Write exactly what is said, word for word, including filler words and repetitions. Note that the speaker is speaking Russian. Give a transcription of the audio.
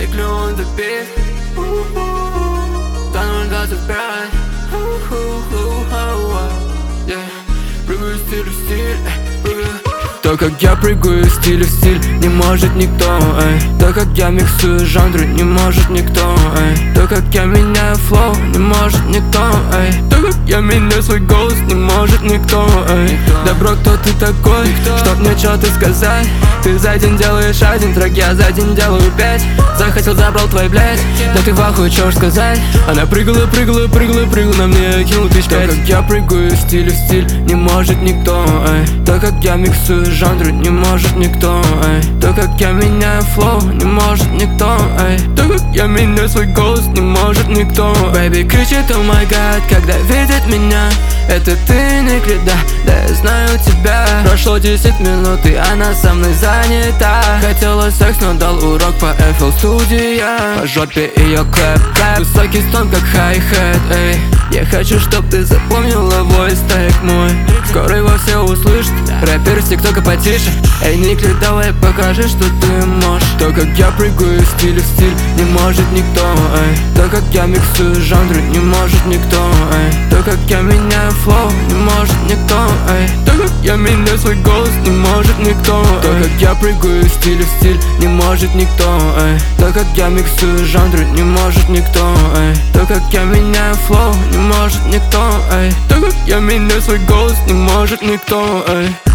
Тыклю on the beat. Тоннель двадцать пять. Прыгаю стиль в стиль, прыгаю. То, как я прыгаю стиль в стиль, не может никто, эй. То, как я миксую жанры, не может никто, эй. То, как я меняю флоу, не может никто, эй. То, как я меняю свой голос, не может никто, эй. Добро, кто ты такой, никто. Чтоб мне что-то сказать? Ты за день делаешь один трек, я за день делаю пять. Захотел, забрал твой, блядь. Да ты в ахуе, чё ж сказать? Она прыгала, прыгала, прыгала, прыгала на мне, кинул тысяч пять. То, как я прыгаю стиль в стиль, не может никто, эй. То, как я миксую жанры, не может никто, эй. То, как я меняю флоу, не может никто, эй. То, как я меняю свой голос, не может никто. Бэйби кричит, о май гад, когда видит меня. Это ты, Никрида, да я знаю тебя. Прошло десять минут, и она со мной занята. Хотела секс, но дал урок по эф эл студия. По жопе ее клэп-клэп, высокий стон, как хай-хэт, эй. Я хочу, чтоб ты запомнила войс трек мой. Скоро его все услышат, рэпер с тиктока потише. Эй, Никли, давай покажи, что ты можешь. То, как я прыгаю стиль в стиль, не может никто, эй. То, как я миксую жанры, не может никто, эй. То, как я меняю флоу, не может никто, эй. То, как я меняю свой голос, не может никто, эй. То, как я прыгаю стиль в стиль, не может никто, эй. То, как я миксую жанры, не может никто, эй. То, как я меняю флоу, не может никто, эй. То, как я меняю свой голос, не может никто, эй.